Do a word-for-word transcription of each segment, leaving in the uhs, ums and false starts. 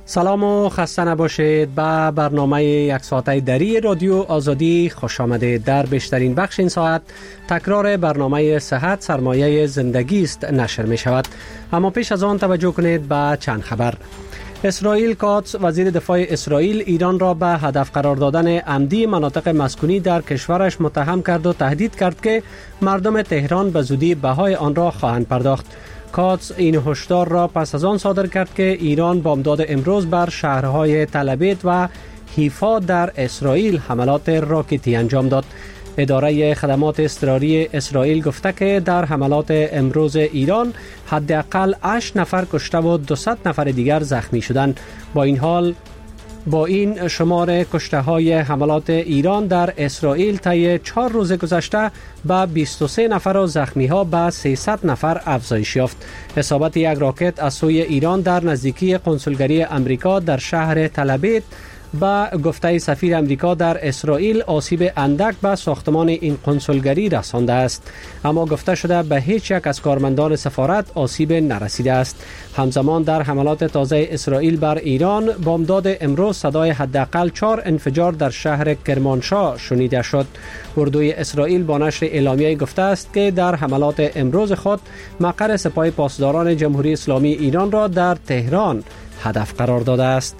سلام و خسته نباشید. به برنامه یک ساعته دری رادیو آزادی خوش آمدید. در بیشترین بخش این ساعت تکرار برنامه صحت سرمایه زندگی است نشر می شود. اما پیش از آن توجه کنید به چند خبر. اسرائیل کاتس وزیر دفاع اسرائیل ایران را به هدف قرار دادن عمدی مناطق مسکونی در کشورش متهم کرد و تهدید کرد که مردم تهران به زودی بهای آن را خواهند پرداخت. کاتس این هشدار را پس از آن صادر کرد که ایران بامداد امروز بر شهرهای تل‌آویو و حیفا در اسرائیل حملات راکتی انجام داد. اداره خدمات اضطراری اسرائیل گفته که در حملات امروز ایران حداقل هشت نفر کشته و دویست نفر دیگر زخمی شدند. با این حال با این شمار کشته های حملات ایران در اسرائیل طی چهار روز گذشته به بیست و سه نفر و زخمی ها به سیصد نفر افزایش یافت. اصابت یک راکت از سوی ایران در نزدیکی کنسولگری امریکا در شهر تل‌آویو با گفته سفیر امریکا در اسرائیل آسیب اندک به ساختمان این کنسولگری رسانده است، اما گفته شده به هیچ یک از کارمندان سفارت آسیب نرسیده است. همزمان در حملات تازه اسرائیل بر ایران بامداد امروز صدای حداقل چهار انفجار در شهر کرمانشاه شنیده شد. اردوی اسرائیل با نشر اعلامیه گفته است که در حملات امروز خود مقر سپاه پاسداران جمهوری اسلامی ایران را در تهران هدف قرار داده است.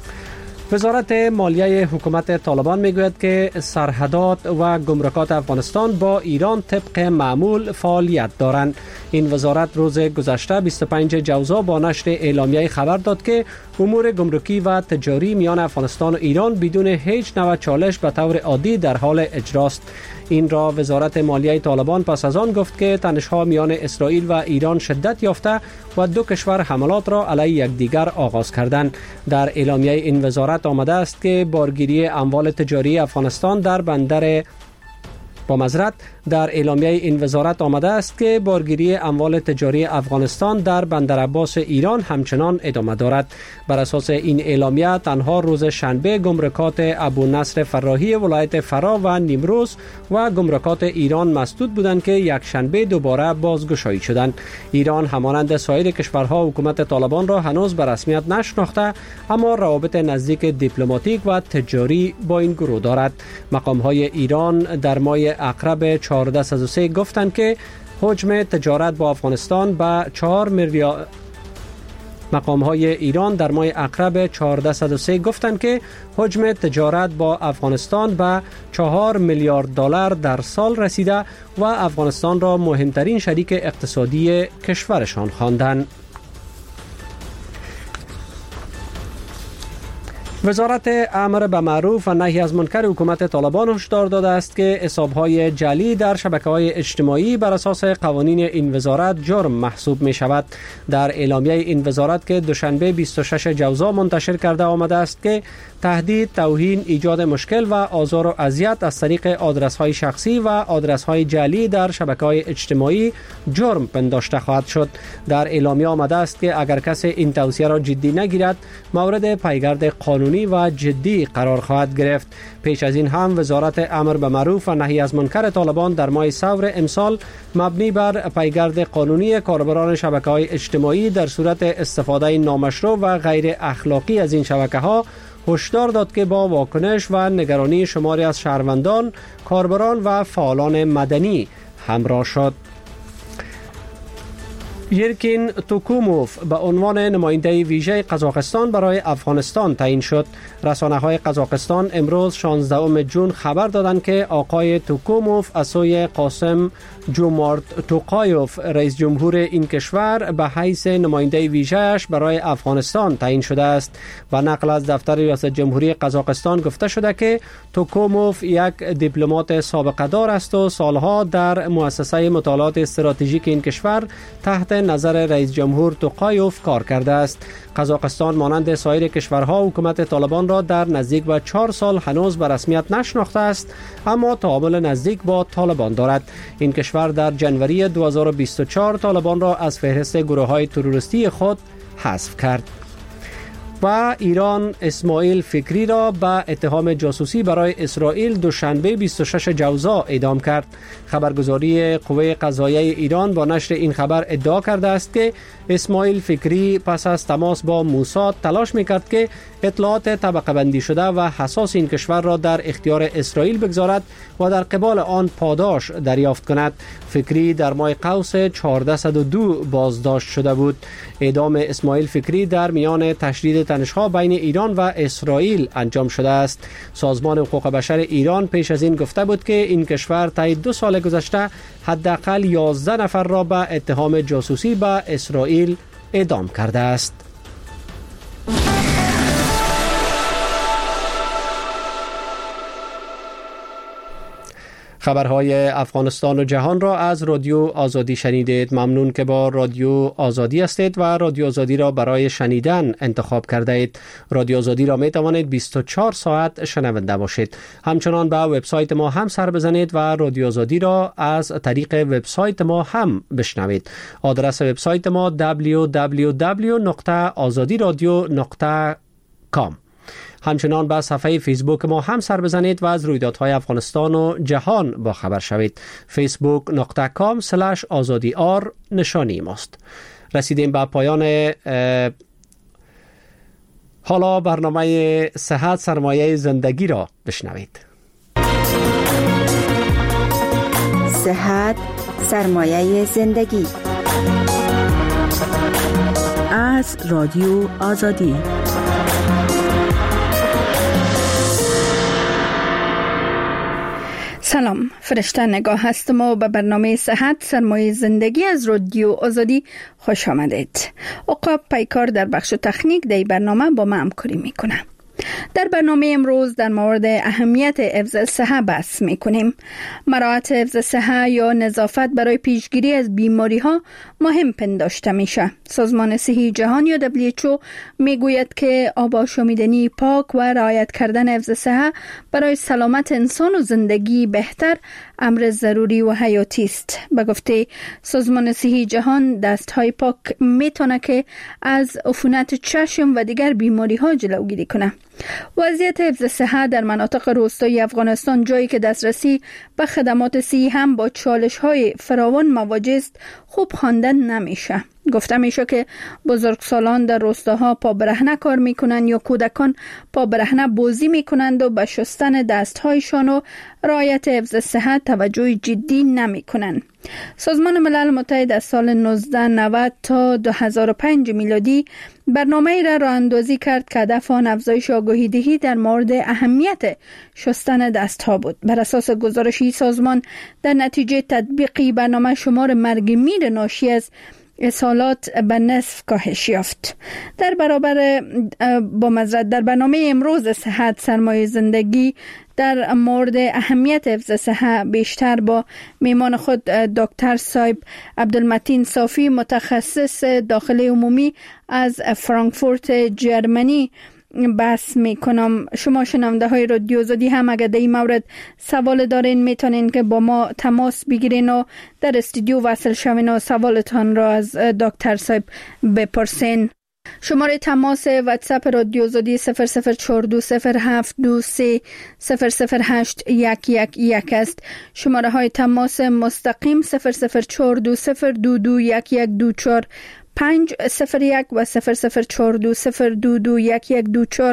وزارت مالیه حکومت طالبان میگوید که سرحدات و گمرکات افغانستان با ایران طبق معمول فعالیت دارند. این وزارت روز گذشته بیست و پنجم جوزا با نشر اعلامیه خبر داد که امور گمرکی و تجاری میان افغانستان و ایران بدون هیچ نوع چالش به طور عادی در حال اجراست. این را وزارت مالیه طالبان پس از آن گفت که تنش‌ها میان اسرائیل و ایران شدت یافته و دو کشور حملات را علیه یکدیگر آغاز کردند. در اعلامیه این وزارت آمده است که بارگیری اموال تجاری افغانستان در بندر با معذرت در اعلامیه این وزارت آمده است که بارگیری اموال تجاری افغانستان در بندر عباس ایران همچنان ادامه دارد. بر اساس این اعلامیه تنها روز شنبه گمرکات ابو نصر فراهی ولایت فرا و نیمروز و گمرکات ایران مسدود بودند که یک شنبه دوباره بازگشایی شدند. ایران همانند سایر کشورها حکومت طالبان را هنوز به رسمیت نشناخته، اما روابط نزدیک دیپلماتیک و تجاری با این گروه دارد. مقام‌های ایران در ماه اقرب چهارده صد و سه گفتند که حجم تجارت با افغانستان به چهار میلیارد مقام‌های ایران در ماه اقرب چهارده صد و سه گفتند که حجم تجارت با افغانستان به چهار میلیارد دلار در سال رسیده و افغانستان را مهمترین شریک اقتصادی کشورشان خواندند. وزارت امر به معروف و نهی از منکر حکومت طالبان هشدار داده است که حساب‌های جعلی در شبکه‌های اجتماعی بر اساس قوانین این وزارت جرم محسوب می شود. در اعلامیه این وزارت که دوشنبه بیست و ششم جوزا منتشر کرده آمده است که تهدید، توهین، ایجاد مشکل و آزار و اذیت از طریق آدرس‌های شخصی و آدرس‌های جعلی در شبکه‌های اجتماعی جرم پنداشته خواهد شد. در اعلامیه آمده است که اگر کسی این توصیه را جدی نگیرد مورد پیگرد قانونی و جدی قرار خواهد گرفت. پیش از این هم وزارت امر به معروف و نهی از منکر طالبان در ماه ثور امسال مبنی بر پیگرد قانونی کاربران شبکه‌های اجتماعی در صورت استفاده نامشروع و غیر اخلاقی از این شبکه‌ها هشدار داد که با واکنش و نگرانی شماری از شهروندان، کاربران و فعالان مدنی همراه شد. یرکین توکوموف به عنوان نماینده ویژه قزاقستان برای افغانستان تعیین شد. رسانه‌های قزاقستان امروز شانزدهم جون خبر دادند که آقای توکوموف از سوی قاسم جومارت توقایوف رئیس جمهور این کشور به حیث نماینده ویژه‌اش برای افغانستان تعیین شده است. و نقل از دفتر ریاست جمهوری قزاقستان گفته شده که توکوموف یک دیپلمات سابقه دار است و سالها در مؤسسه مطالعات استراتژیک این کشور تحت نظر رئیس جمهور توقایوف کار کرده است. قزاقستان مانند سایر کشورها حکومت طالبان را در نزدیک به چهار سال هنوز به رسمیت نشناخته است، اما تعامل نزدیک با طالبان دارد. این کشور در جنوری دو هزار و بیست و چهار طالبان را از فهرست گروه‌های تروریستی خود حذف کرد. و ایران اسماعیل فکری را به اتهام جاسوسی برای اسرائیل دوشنبه بیست و شش جوزا اعدام کرد. خبرگزاری قوه قضاییه ایران با نشر این خبر ادعا کرده است که اسماعیل فکری پس از تماس با موساد تلاش میکرد که اطلاعات طبقه بندی شده و حساس این کشور را در اختیار اسرائیل بگذارد و در قبال آن پاداش دریافت کند. فکری در ماه قوس چهارصد و دو بازداشت شده بود. اعدام اسماعیل فکری در میان تشدید تنش‌ها بین ایران و اسرائیل انجام شده است. سازمان حقوق بشر ایران پیش از این گفته بود که این کشور طی دو سال گذشته حداقل یازده نفر را به اتهام جاسوسی به اسرائیل اعدام کرده است. خبرهای افغانستان و جهان را از رادیو آزادی شنیدید. ممنون که با رادیو آزادی هستید و رادیو آزادی را برای شنیدن انتخاب کرده اید. رادیو آزادی را می توانید بیست و چهار ساعت شنونده باشید. همچنان به وبسایت ما هم سر بزنید و رادیو آزادی را از طریق وبسایت ما هم بشنوید. آدرس وبسایت ما دبلیو دبلیو دبلیو نقطه آزادی رادیو نقطه کام. همچنان به صفحه فیسبوک ما هم سر بزنید و از رویدادهای افغانستان و جهان با خبر شوید. فیسبوک نقطه کام سلش آزادی آر نشانی ماست. رسیدیم به پایان حالا برنامه صحت سرمایه زندگی را بشنوید. صحت سرمایه زندگی از رادیو آزادی. سلام، فرشته نگاه هستم و به برنامه صحت سرمایه زندگی از رادیو آزادی خوش آمدید. عقاب پیکار در بخش تکنیک در برنامه با من همکاری میکنه. در برنامه امروز در مورد اهمیت حفظ صحت بحث میکنیم. مراعات حفظ صحت یا نظافت برای پیشگیری از بیماری ها مهم پنداشته میشه. سازمان صحی جهان یا دبلیو اچ او میگوید که آب آشامیدنی پاک و رعایت کردن حفظ صحت برای سلامت انسان و زندگی بهتر امر ضروری و حیاتی است. به گفته سازمان صحی جهان دستهای پاک میتونه که از عفونت چشم و دیگر بیماری ها جلوگیری کنه. وضعیت حفظ صحت در مناطق روستایی افغانستان، جایی که دسترسی به خدمات صحی هم با چالش‌های فراوان مواجه است، خوب خواندن نمیشه. گفته میشه که بزرگسالان در روستاها پا برهنه کار میکنند یا کودکان پا برهنه بازی میکنند و به شستن دستهایشان و رعایت حفظ صحت توجه جدی نمیکنند. سازمان ملل متحد از سال نوزده نود تا دو هزار و پنج میلادی برنامه‌ای را راه اندازی کرد که هدف آن افزایش آگاهی دهی در مورد اهمیت شستن دستها بود. بر اساس گزارشی سازمان، در نتیجه تطبیقی برنامه شمار مرگ میر ناشی از اسهالات به نصف کاهش یافت. در برابر با مزرعه در برنامه امروز صحت سرمایه زندگی در مورد اهمیت حفظ صحت بیشتر با میمان خود دکتر صاحب عبدالمتین صافی، متخصص داخلی عمومی از فرانکفورت جرمنی بحث میکنم. شما شنونده های رادیو آزادی هم اگر در این مورد سوال دارین میتونین که با ما تماس بگیرین و در استودیو وصل شوین و سوالتان را از دکتر صاحب بپرسین. شماره تماس واتساپ رادیو آزادی صفر صفر چهار دو صفر هفت دو سه صفر صفر هشت یک یک یک است. شماره های تماس مستقیم صفر صفر چهار دو صفر دو دو یک یک دو چهار پنج صفر یک و صفر صفر چهار دو صفر دو دو یک یک دو چهار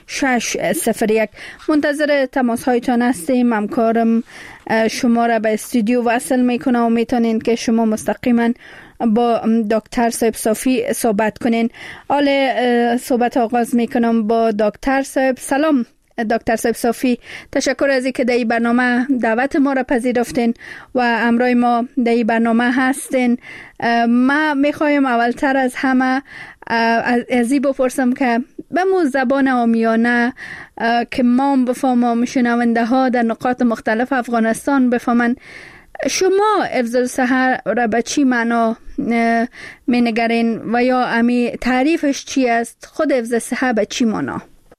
شش صفر یک. منتظر تماس هایتان هستیم. همکارم شما را به استودیو وصل میکنه و میتونین که شما مستقیما با دکتر صاحب صافی صحبت کنین. حال صحبت آغاز میکنم با دکتر صاحب. سلام دکتر صاحب صافی، تشکر از اینکه در این برنامه دعوت ما را پذیرفتین و همراه ما در این برنامه هستین. ما میخوایم اولتر از همه از این بپرسم که به مو زبان عامیانه که ما بفهمم، شنونده ها در نقاط مختلف افغانستان بفهمن، شما حفظ صحت را به چی معنا می نگرین و یا امی تعریفش چی است؟ خود حفظ صحت به چی معنا؟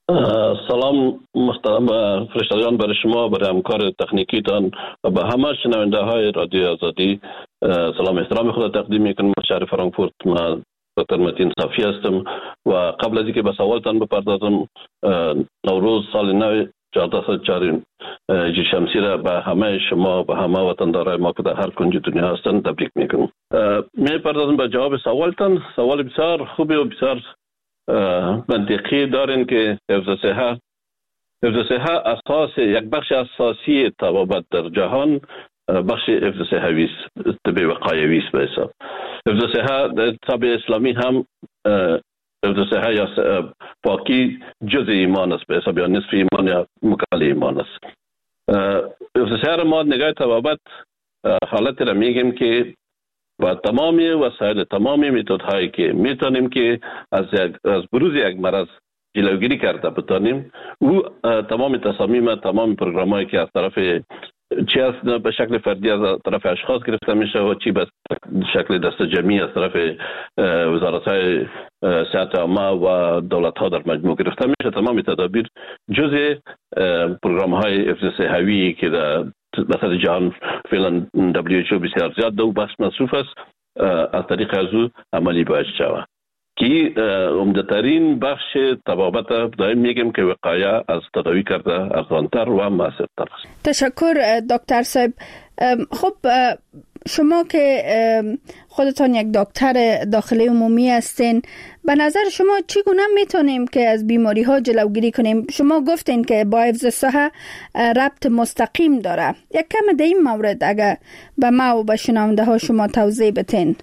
سلام محترم فرشته جان، برای شما، برای همکار تکنیکیتان و به همه شنونده های رادیو آزادی سلام احترام خود تقدیم میکنم. شهر فرانکفورت ما دکتر متین صافی هستم و قبل از اینکه به سوالتان بپردازم، نوروز سال نو چهارده صد و چهار هجری شمسی را به همه شما، به همه وطندارای ما که در هر کنج دنیا هستند تبریک میکنم. میپردازم به جواب سوالتان. سوال بسیار خوبی و بسیار منطقی دارین که حفظ صحت حفظ صحت اساس، یک بخش اساسی طبابت در جهان بخش حفظ صحوی است، طب وقایوی است. به حساب حفظ صحت در طب اسلامی هم حفظ صحت یا پاکی جز ایمان است، به حساب یا نصف ایمان یا مکمل ایمان است. حفظ صحت ما نگاه طبابت حالت را میگیم که با تمامی وسایل، تمامی متد هایی که میتونیم که از از بروز یک مرض جلوگیری کرده بتانیم، او تمام تصامیم، تمام پروگرام هایی که از طرف چی از به شکل فردی از طرف اشخاص گرفته میشه و چی به شکل دست جمعی از طرف وزارت های صحت عامه و دولت ها در مجموع گرفته میشه، تمام تدابیر جزء پروگرام های حفظ صحوی که در مثلا جهان فعلا دبلیو اچ او بسیار زیاد دو بخش مصروف است، از طریق از او عملی باید شود که عمده‌ترین بخش طبابت دائم میگم که وقایه از تداوی کرده ارزانتر و موثرتر است. تشکر دکتر صاحب. خب شما که خودتان یک دکتر داخلی عمومی هستین، به نظر شما چگونه میتونیم که از بیماری ها جلوگیری کنیم؟ شما گفتین که با حفظ صحت ربط مستقیم داره. یک کم در این مورد اگر به ما و به شنونده ها شما توضیح بتین.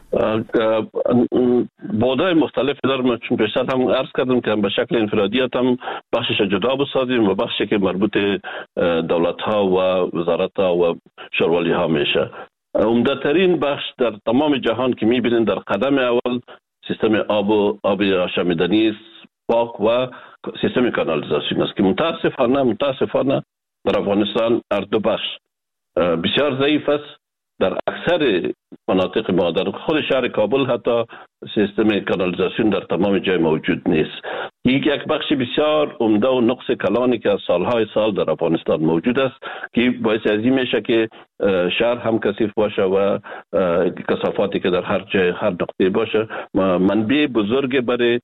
بودای مختلف دارم، چون پیشتر هم عرض کردم که به شکل انفرادیت هم بخشش جدا بسازیم و بخشی که مربوط دولت ها و وزارت ها و شوروالی ها میشه. عمده ترین بخش در تمام جهان که میبینین در قدم اول سیستم آب و آب آشامیدنی پاک و سیستم کانالیزاسیون است که متاسفانه متاسفانه در افغانستان هر دو بخش بسیار ضعیف است. در اکثر مناطق ما، در خود شهر کابل حتی سیستم کانالیزاسیون در تمام جای موجود نیست. یک یک بخش بسیار عمده و نقص کلانی که از سالهای سال در افغانستان موجود است که باعث از این میشه که شهر هم کثیف باشه و کثافاتی که در هر جای هر نقطه باشه منبع بزرگ برای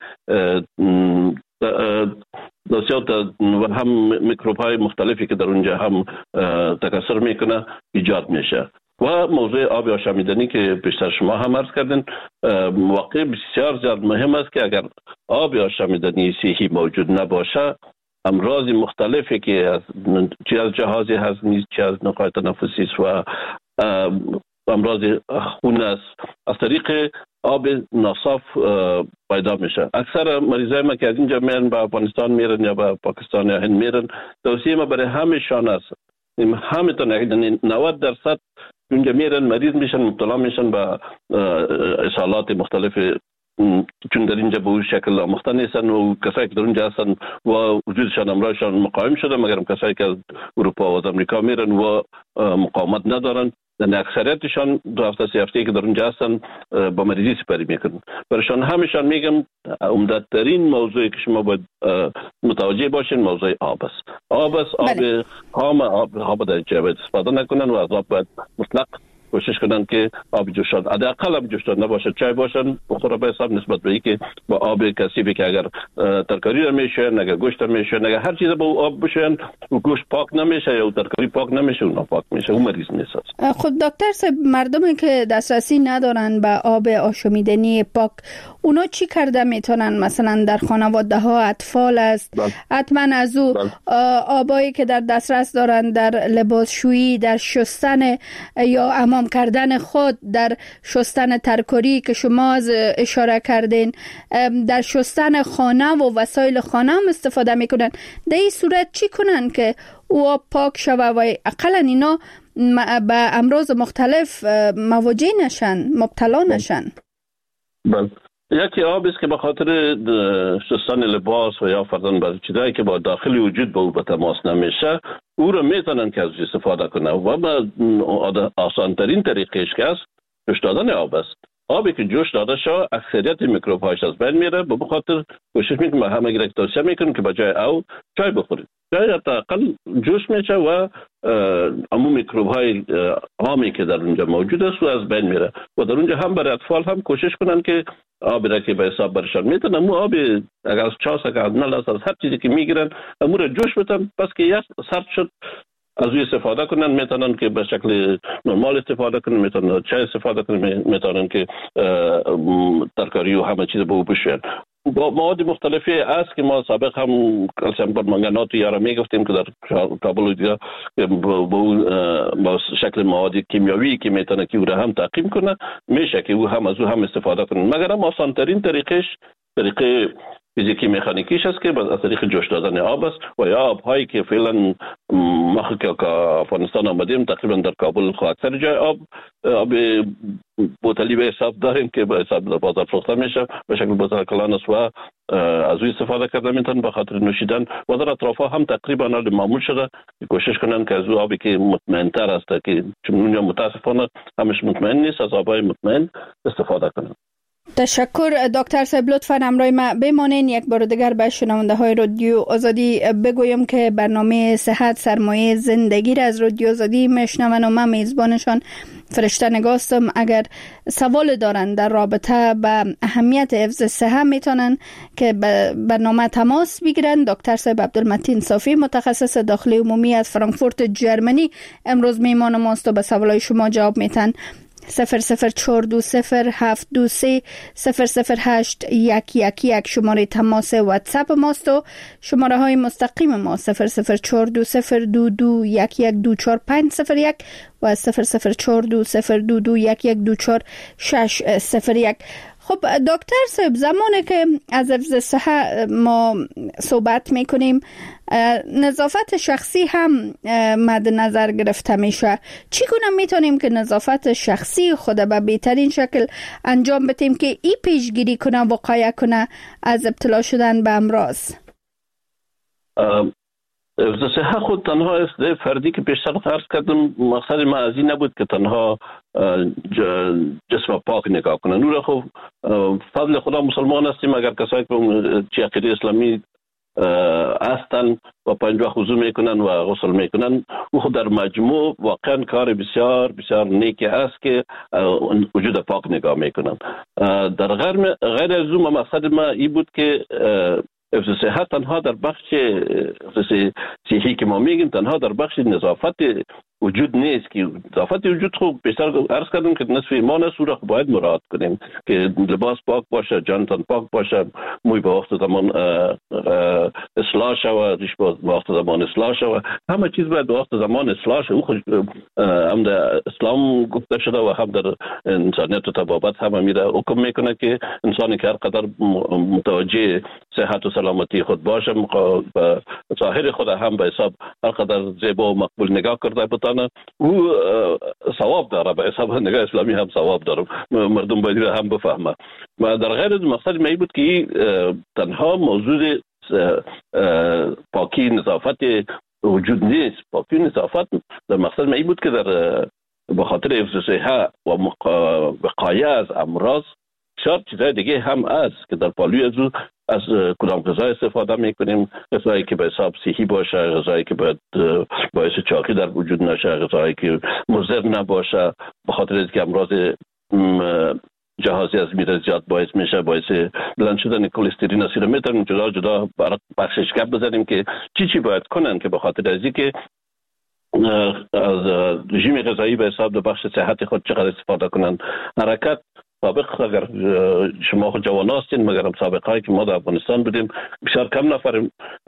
دوسیات و هم میکروب های مختلفی که در اونجا هم تکثر میکنه ایجاد میشه. و موضوع آب آشامیدنی که بیشتر شما هم عرض کردین، واقع بسیار زیاد مهم است که اگر آب آشامیدنی صحیح موجود نباشه، امراض مختلفی که از چی از جهاز هضمی، چی از نقاط تنفسی و امراض خون است از طریق آب ناصاف پیدا میشه. اکثر مریضای ما که از اینجا میرن به افغانستان میرن یا به پاکستان یا هند میرن، توصیه ما برای همشان است، همه تا نود درصد اونجا میرن مریض میشن، مبتلا میشن به اسهالات مختلف، چون در اینجا به اون شکل آموخته نیستن و کسایی که در اونجا هستن و وجودشان امراضشان مقاوم شده، مگر کسایی که از اروپا و از امریکا میرن و مقاومت ندارن، در اکثریتشان دو هفته سه هفته که در اونجا هستن با مریضی سپری میکنن. برایشان همیشان میگم عمده ترین موضوعی که شما باید متوجه باشین موضوع آب است. آب است، آب خام، آب آب در جای باید استفاده نکنن و از آب باید مطلق کوشش کنن که آب جوشان حداقل آب جوشان نباشه، چای باشن بخوره به حساب نسبت به اینکه با آب کثیفی که اگر ترکاری رو میشه، اگر گوشت رو میشه، اگر هر چیز با آب بشن و گوشت پاک نمیشه یا ترکاری پاک نمیشه، اون پاک میشه، اون مریض نیست. خب دکتر صاحب، مردمی که دسترسی ندارن به آب آشامیدنی پاک، اونا چی کرده میتونن؟ مثلا در خانواده ها اطفال است، حتما از او آبایی که در دسترس دارن در لباسشویی، در شستن یا حمام کردن خود، در شستن ترکاری که شما از اشاره کردین، در شستن خانه و وسایل خانه هم استفاده میکنن. در این صورت چی کنن که او پاک شوه و اقلا اینا به امراض مختلف مواجه نشن، مبتلا نشن؟ بله، یکی آب است که به خاطر شستن لباس و یا فرضاً بعضی چیزایی که با داخلی وجود با او به تماس نمیشه، او رو میتونن که از استفاده کنه و با آسان ترین طریقش که است جوش دادن آب است. آبی که جوش داده شد اکثریت میکروب هاش از بین میره. به خاطر کوشش میکنیم همه گرک توصیه میکنیم که بجای او چای بخورید. چای حداقل جوش میشه و امو میکروب های عامی که در اونجا موجود است و از بین میره. و در اونجا هم برای اطفال هم کوشش کنن که آبی را که به حساب برشان میتن امو آبی اگر از چاس اگر از نل از هر چیزی که میگیرن امو را جوش بتن. پس که یک سرد شد از اوی استفاده کنن، میتونن که به شکل نرمال استفاده کنن، میتونن چای استفاده کنن، میتونن که ترکاری و همه چیز به او بشوین. با مواد مختلفی است که ما سابق هم کلسیم پرمنگانات یا را میگفتیم که در کابل و دیگه با شکل مواد کیمیاوی که میتونه که او را هم تعقیم کنه، میشه که او هم از او هم استفاده کنن. مگر هم آسان ترین طریقش طریقه فیزیکی مکانیکیش است که از طریق جوش دادن آب است و یا آب هایی که فعلا ما که افغانستان آمدیم تقریبا در کابل خو اکثر جای آب آب بوتلی به حساب داریم که به حساب در بازار فروخته میشه به شکل بوتل کلان است و از او استفاده کرده میتونن به خاطر نوشیدن. و در اطرافا هم تقریبا معمول شده کوشش کنن که از او آبی که مطمئن تر است که چون اونجا متاسفانه همش مطمئن نیست از آبای مطمئن استفاده کنن. تشکر دکتر صاحب، لطفاً همراه ما بمانین. یک بار دیگر به شنونده های رادیو آزادی بگویم که برنامه صحت سرمایه زندگی را از رادیو آزادی میشنون و من میزبانشان فرشته نگاستم. اگر سوال دارن در رابطه با اهمیت حفظ صحت میتونن که برنامه تماس بگیرن. دکتر صاحب عبدالمتین صافی متخصص داخلی عمومی از فرانکفورت جرمنی امروز میهمان ماست و به سوالای شما جواب میتن. صفر صفر چهار دو صفر هفت دو سه صفر صفر هشت یک یک یک شماره تماس واتساپ ماست و شماره های مستقیم ما صفر صفر چهار دو صفر دو دو یک یک دو چهار پنج صفر یک و صفر صفر چهار دو صفر دو دو یک یک دو چهار شش صفر یک. خب دکتر صاحب، زمانی که از حفظ صحت ما صحبت میکنیم نظافت شخصی هم مد نظر گرفته میشه. چگونه میتونیم که نظافت شخصی خود به بهترین شکل انجام بدیم که ای پیشگیری کنه وقایه کنه از ابتلا شدن به امراض؟ حفظ صحت خود تنها است فردی که پیشتر عرض کردم مقصد ما از این نبود که تنها جسم پاک نگاه کنن. نور خب فضل خدا مسلمان هستیم، اگر کسایی که چی عقیده اسلامی هستن و پنج وقت وضو میکنن و غسل میکنن او خود در مجموع واقعا کار بسیار بسیار نیکی است که وجود پاک نگاه میکنن. در غیر غیر از اون مقصد ما این بود که حفظ صحت تنها در بخش صحی که ما میگیم تنها در بخش نظافت وجود نیست که نظافت وجود خوب بیشتر عرض کردم که نصف ایمان است، او را باید مراعات کنیم که لباس پاک باشه، جانتان پاک باشه، موی به وقت زمان اصلاح شود، ریش به وقت زمان اصلاح شود، همه چیز باید به وقت زمان اصلاح شود. او خود هم در اسلام گفته شده و هم در انسانیت و طبابت هم میره حکم میکنه که انسانی که هر قدر متوجه صحت و سلامتی خود باشه به ظاهر خود هم به حساب هر قدر زیبا و مقبول نگاه کرده بتانه او ثواب داره، به حساب نگاه اسلامی هم ثواب داره، مردم باید هم بفهمه. و در غیر از مقصد می بود که تنها موضوع پاکی نظافت وجود نیست. پاکی نظافت در مقصد می بود که در به خاطر حفظ صحت و وقایه از امراض شاید چیزای دیگه هم است که در پالوی از از کدام غذا استفاده میکنیم، غذایی که به حساب صحی باشه، غذایی که باید باعث چاقی در وجود نشه، غذایی که مضر نباشه به خاطر اینکه امراض جهازی از میره زیاد باعث میشه، باعث بلند شدن کلسترول است. میتونیم جدا جدا بخشش گپ بزنیم که چی چی باید کنن که به خاطر از اینکه از رژیم غذایی به حساب بخش صحت خود چقدر استفاده کنن. حرکت سابق اگر شما خود جوان هستین مگر هم سابق هایی که ما در افغانستان بودیم بسیار کم نفر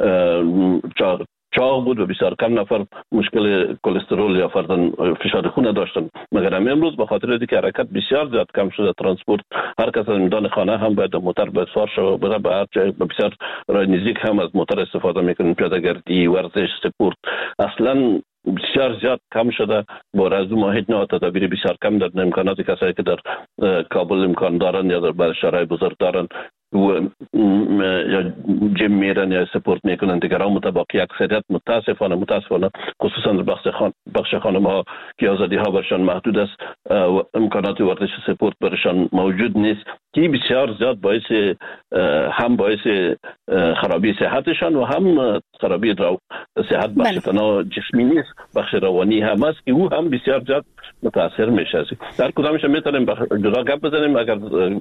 چاق بود و بسیار کم نفر مشکل کلسترول یا فرضاً فشار خون داشتن. مگر هم امروز به خاطر اینکه حرکت بسیار زیاد کم شده، ترانسپورت هر کس از میدان خانه هم باید موتر به سوار شود، بره به هر جای بسیار راه نزدیک هم از موتر استفاده میکنن، پیاده‌گردی، ورزش، سپورت اصلا بسیار زیاد کم شده. با رزو ما هیچ نوع تدابیر بسیار کم در امکانات کسایی که در کابل امکان دارن یا در بر شهرهای بزرگ دارن و یا جیم میرن یا سپورت میکنن دیگران متباقی اکثریت متاسفانه متاسفانه خصوصا بخش خان بخش خانم ها که آزادی ها برشان محدود است و امکانات ورزش سپورت برشان موجود نیست که بسیار زیاد باعث هم باعث خرابی صحتشان و هم خرابی صحت بخش تنها جسمی نیست بخش روانی هم است که او هم بسیار زیاد متاثر میشه. در کدامش میتونیم جدا گپ بزنیم اگر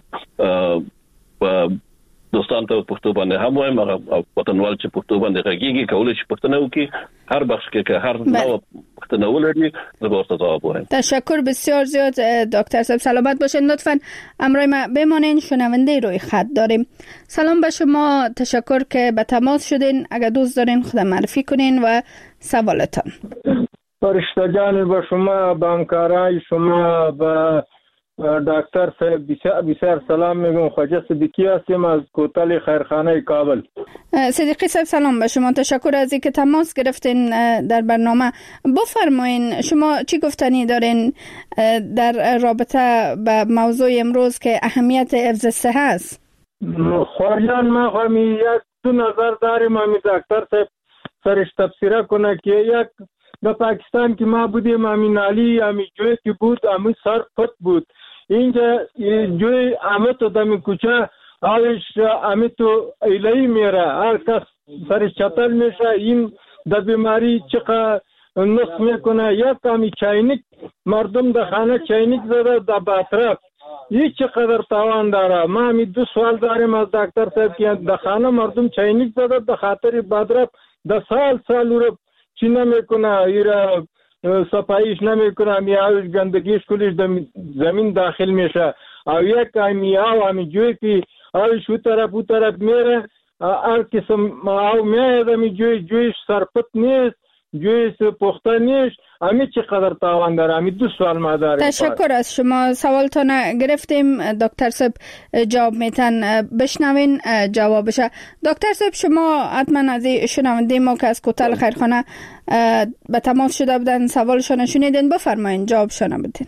و دوستان ته پښتو باندې هم وایم هغه وطنوال چې پښتو باندې غږیږي کولای شي پښتنه وکي هر بخش کې که هر نوع پښتنه ولري زه ورته ځواب وایم. تشکر بسیار زیاد دکتر صاحب، سلامت باشین. لطفاً امروز ما بمانین، شنونده روی خط داریم. سلام به شما، تشکر که به تماس شدین. اگر دوست دارین خود معرفی کنین و سوالتان. فرشتگان به شما، به همکارای شما، به دکتر صاحب بسیار بسیار سلام میگم. خواجه صدیقی هستم از کوتل خیرخانه کابل. صدیقی صاحب سلام به شما، تشکر از اینکه تماس گرفتین در برنامه. بفرمایین شما چی گفتنی دارین در رابطه با موضوع امروز که اهمیت حفظ صحت است؟ خوریان ما همی یک دو نظر داریم. همی دکتر صاحب سرش تفسیره کنه که یک در پاکستان که ما بودیم همی نالی همی جوی که بود همی سر پت بود. اینجا جوی همه تو دمی کوچه آوش همه تو ایلهی میره، هر کس سرش چطل میشه. این در بیماری چقدر نصف میکنه. یک همی چاینک مردم در خانه چاینک زده در باطرف، این چقدر تاوان داره. ما همی دو سوال داریم از دکتر صاحب که در خانه مردم چاینک زده در خاطر باطرف در سال سال رو چی نمیکنه، ایرا صفاییش نمیکنه، میاوش گندگیش کلیش زمین داخل میشه. او یک همی آو همی جوی که آوش او طرف او طرف میره، هر کسم آو میاید همی جوی جویش سرپت نیست، جویش پخته نیست. همی چی قدر تاوان داره. همی دو سوال ما داره. تشکر از شما، سوالتان گرفتیم. دکتر صاحب جواب میتن بشنوین جوابشه. دکتر صاحب شما حتما از شنونده ما که از کوتل خیرخانه به تماس شده بودن سوالشان شنیدین، بفرمایین جوابشان بدین.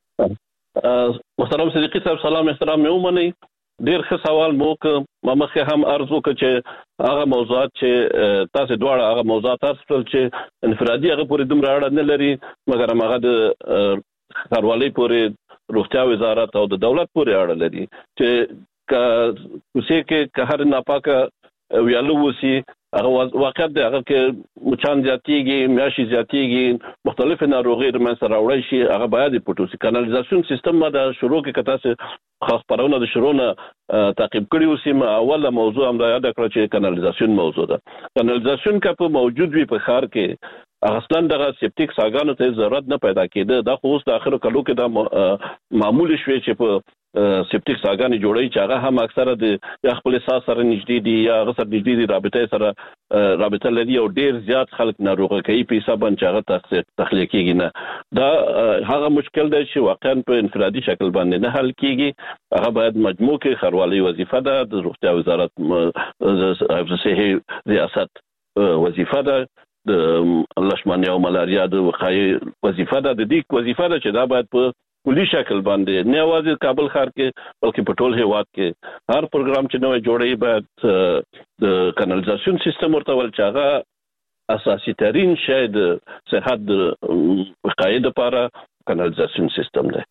محترم صدیقی صاحب سلام احترام میومنی. ډیر ښه سوال مو که ما مخکې هم عرض وکړ چې هغه موضوعات چې تاسو دواړه هغه موضوعات تاسو چې انفرادي هغه پورې دومره اړه نه لري، مګر هغه د ښاروالۍ پورې، روغتیا وزارت او د دولت پورې اړه لري چې کوڅې کې که هر ناپاکه ویالو وسی هغه واقعیت دی، هغه کې مچان زیاتېږي، میاشې زیاتېږي، مختلفې ناروغۍ رامنځته راوړی شي، هغه باید پټ شي. کانالیزاسیون سیستم ما د شروع کې که تاسو خاص خبرونه د شروع نه تعقیب کړي اوسئ. اوله موضوع هم دا یاد کړه چې کانالیزاسیون موضوع ده. کانالیزاسیون که په موجود وي په ښار کې اصلا دغه سپټیک ساګانو ته ضرورت نه پیدا کېده. دا خو اوس د اخرو کلو کې دا معمول شوی چې په سپټیک ساګانې جوړي چې هغه هم اکثره د یا خپل اساس سره نږدې دي یا هغه سره نږدې دي، رابطه سره رابطه لري او ډیر زیات خلک ناروغه کوي په حساب باندې هغه تخلیق کېږي. نه دا هغه مشکل دی چې واقعا په انفرادي شکل باندې نه حل کېږي. هغه باید مجموع کې ښاروالۍ وظیفه ده، د روغتیا وزارت حفظ صحي ریاست وظیفه ده، د لشمانیا او ملاریا د وقایې وظیفه ده. د دې وظیفه ده چې دا باید په کلی شکل باندې نه یوازې کابل ښار کې بلکې په ټول هیواد کې هر پروګرام چې نوې جوړي باید د کانالیزاسیون سیستم ورته ول چې هغه اساسي ترين شی د صحت د وقایې لپاره کانالیزاسیون سیستم دی.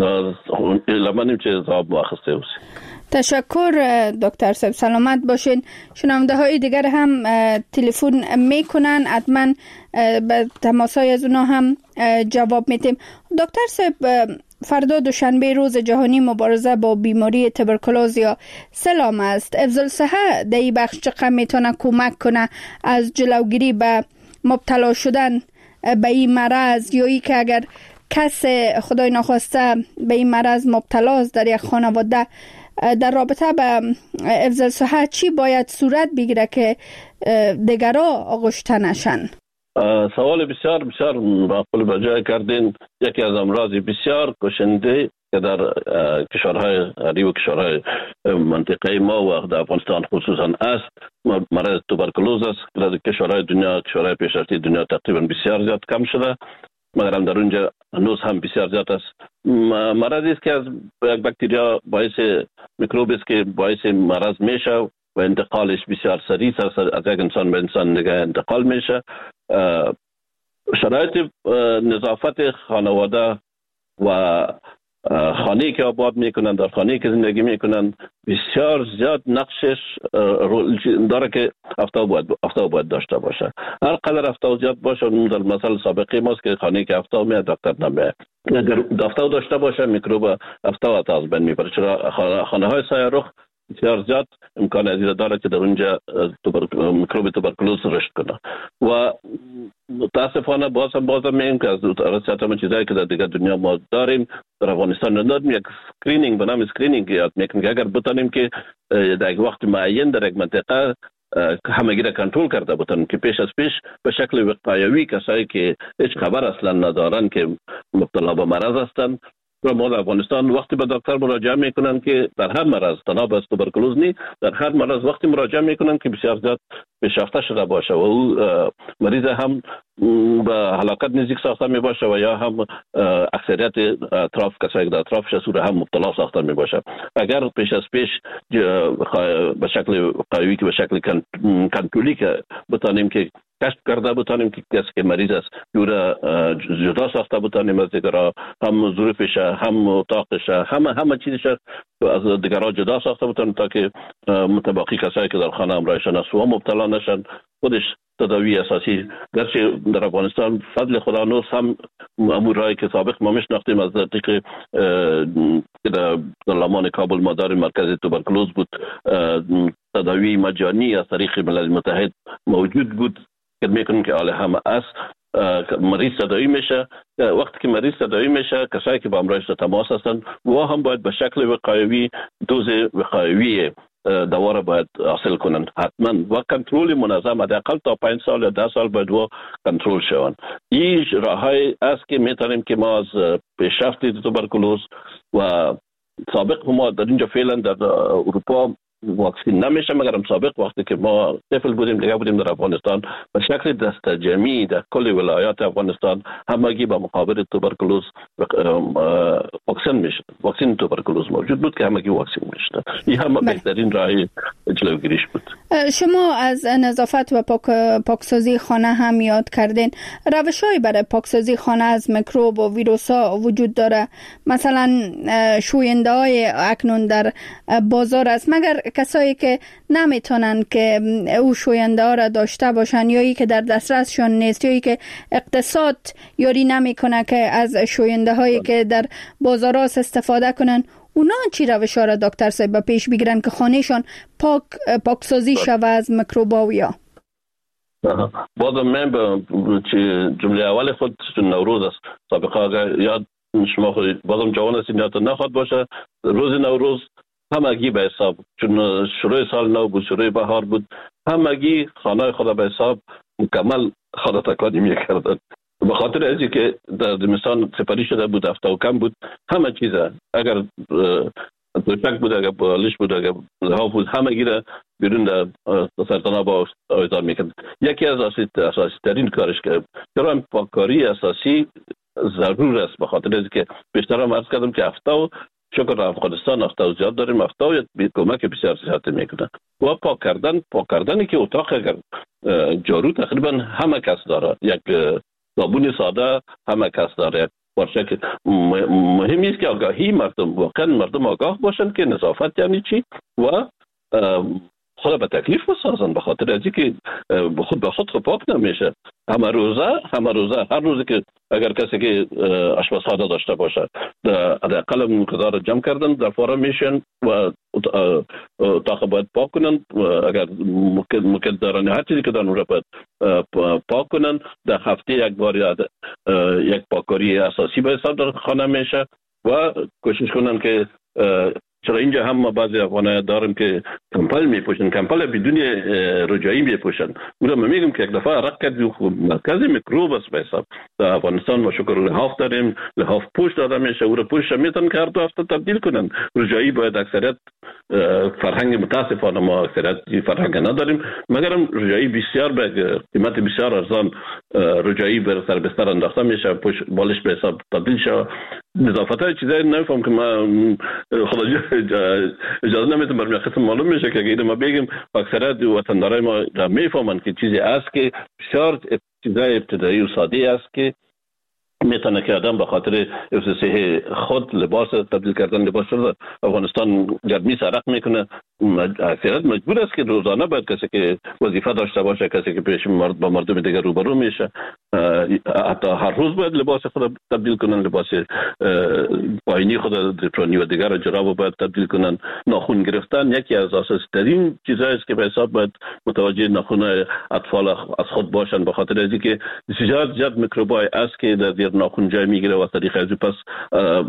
لمنیم چې جواب واخسته اوسه. تشکر دکتر صاحب، سلامت باشین. شنونده های دیگر هم تلفن میکنن، حتما به تماسای از اونا هم جواب میتیم. دکتر صاحب فردا دوشنبه روز جهانی مبارزه با بیماری توبرکولوز یا سلام است. حفظ الصحه در این بخش چقدر میتونه کمک کنه از جلوگیری به مبتلا شدن به این مرض، یا ای که اگر کس خدای ناخواسته به این مرض مبتلاست در یک خانواده، در رابطه به حفظ الصحه چی باید صورت بگیره که دیگرها آغشته نشن؟ سوال بسیار بسیار معقول به جای کردین. یکی از امراض بسیار کشنده که در کشورهای غریب و کشورهای منطقه ما و در افغانستان خصوصا است مرض توبرکولوز است. در کشورهای دنیا، کشورهای پیشرفته دنیا تقریبا بسیار زیاد کم شده، مگر هم در اونجا هنوز هم بسیار زیاد است. مرضی است که از یک باکتریا باعث میکروب است که باعث مرض میشه و انتقالش بسیار سریع از یک انسان به انسان دیگه انتقال میشه. شرایط نظافت خانواده و خانه‌ای که آباد میکنن، در خانه‌ای که زندگی میکنن، بسیار زیاد نقشش داره که افتا باید افتا باید داشته باشه. هر قدر افتا زیاد باشه، در مثال سابقه ماست که خانه‌ای که افتا میاد دکتر نمیاد. اگر افتا داشته باشه میکروب افتا از بین میبره. چرا خانه‌های سایه رخ بسیار زیاد امکان ازیده داره که در اونجا میکروب توبرکلوز رشد کنه. و متاسفانه باز هم باز هم میگم که از رسیت همه چیزایی که در دیگر دنیا ما داریم در افغانستان نداریم. یک سکرینینگ به نام اسکرینینگ یاد میکنیم که اگر بتانیم که در یک وقت معین در یک منطقه همگی را کنترل کرده بودن که پیش از پیش به شکل وقایوی کسایی که هیچ خبر اصلا ندارن که مبتلا به مرض هستند و ما در افغانستان وقتی به دکتر مراجعه میکنن که در هر مرض تنها به توبرکلوز نی، در هر مرض وقتی مراجعه میکنن که بسیار زیاد پیشرفته شده باشه و او مریض هم به هلاکت نزدیک ساخته می باشه و یا هم اکثریت اطراف کسایی که در اطرافش سوره هم مبتلا ساخته می باشه. اگر پیش از پیش به شکل قوی که به شکل کنترلی که بتانیم که کشف کرده بتانیم که کسی که مریض است جوره جدا ساخته بتانیم از دیگرها، هم ظروفش هم اتاقش همه همه چیزش از دیگرها جدا ساخته بتانیم تا که متباقی کسایی که در خانه همراهشان است و مبتلا نشن. خودش تداوی اساسی گرچه در افغانستان فضل خدا نوست هم امور رای که سابق ما میشناختیم از طریق در لمان کابل ما داریم مرکز توبرکلوز بود، تداوی مجانی از طریق ملل متحد موجود بود که میکنیم که حال همه است. مریض تداوی میشه، وقتی که مریض تداوی میشه کسایی که با همراهش تماس هستند و هم باید به شکل وقایوی دوز وقایوی دوا را باید حاصل کنند حتما و کنترل منظم حداقل تا پنج سال یا ده سال باید و کنترل شوند. این راهی است که میتونیم که ما از پیشرفت توبرکلوز و سابق ما در اینجا فعلا در اروپا واکسین نمیشه، مگر هم سابق وقتی که ما طفل بودیم دیگه بودیم در افغانستان به شکل دست جمعی در کل ولایات افغانستان همگی با مقابل توبرکلوز واکسن میشد. واکسن توبرکلوز موجود بود که همگی واکسن میشد. این هم بهترین راه جلوگیریش بود. شما از نظافت و پاک پاکسازی خانه هم یاد کردین. روش‌هایی برای پاکسازی خانه از میکروب و ویروس‌ها وجود داره. مثلا شوینده‌های اکنون در بازار است، مگر کسایی که نمیتونن که او شوینده ها را داشته باشن یا ای که در دسترسشون نیست یا ای که اقتصاد یاری نمیکنه که از شوینده هایی که در بازار است استفاده کنن، اونا چی روش ها را دکتر صاحب پیش بگیرن که خانهشون پاک پاکسازی شوه از میکروبا و یا؟ بازم من به جمله اول خود نوروز است. سابقا یاد شما خود بازم جوان هستین یادتون نخواد باشه روز نوروز همگی به حساب، چون شروع سال نو بود، شروع بهار بود، همگی خانه خود به حساب مکمل خانه تکانی میکردن. به خاطر ازی که در زمستان سپری شده بود، هفته و کم بود، همه چیزه اگر دوشک بود، اگر بالش بود، اگر لحاف بود، همگی را بیرون در سرطانه با آویزار میکرد. یکی از اساسی ترین کارش که چرا پاککاری اساسی ضرور است، به خاطر ازی که بیشتر هم عرض کردم که هفته و شکر افغانستان هفته زیاد داریم، هفته به کمک بسیار زیاد میکنه. و پاک کردن پاک کردنی که اتاق اگر جارو تقریبا همه کس داره، یک صابون ساده همه کس داره. باشه مهمی است که آگاهی مردم، واقعا مردم آگاه باشن که نظافت یعنی چی و خود به تکلیف بسازن، به خاطر ازی که خود به خود پاک نمیشه. همه روزه همه روزه هر روزی که اگر کسی که آشپزخانه داشته باشه حداقل مقدار جمع کردن در فارم میشن و اتاق باید پاک کنن. اگر ممکن دارن هر چیزی که دارن اون را باید پاک کنن. در هفته یک بار یک پاککاری اساسی به حساب در خانه میشه و کوشش کنن که چرا اینجا هم ما بعضی افغان‌ها داریم که کمپل میپوشن، کمپل بدون رجایی میپوشن. اونم میگم که یک دفعه رق کردی مرکز میکروب است به حساب. در افغانستان ما شکر لحاف داریم، لحاف پوش داده میشه، او رو پوش میتونن که هر دو هفته تبدیل کنن. رجایی باید اکثریت فرهنگ متاسفانه ما اکثریت فرهنگ نداریم، مگرم رجایی بسیار به قیمت بسیار ارزان رجایی بر سر بستر انداخته میشه، پوش بالش به حساب تبدیل شه. نظافت های چیزایی نمیفهم که ما خدا اجازه نمیتونم برای خدمت معلوم میشه که اگه ما بگیم اکثریت وطندارای ما میفهمن که چیزی است که بسیار چیزای ابتدایی و ساده است که میتونه که آدم به خاطر حفظ صحت خود لباس تبدیل کردن لباس شده. افغانستان گرمی سرق میکنه، اکثریت مجبور است که روزانه باید کسی که وظیفه داشته باشه، کسی که پیش مرد با مردم دیگر روبرو میشه، حتی هر روز باید لباس خود تبدیل کنن، لباس پایینی خود درپرانی و دیگر جراب باید تبدیل کنن. ناخن گرفتن یکی از اساسی ترین چیزایی است که به حساب باید متوجه ناخن اطفال از خود باشن، به خاطر از اینکه زیاد زیاد میکروبای است که در ناخن جای میگیره و طریق از پس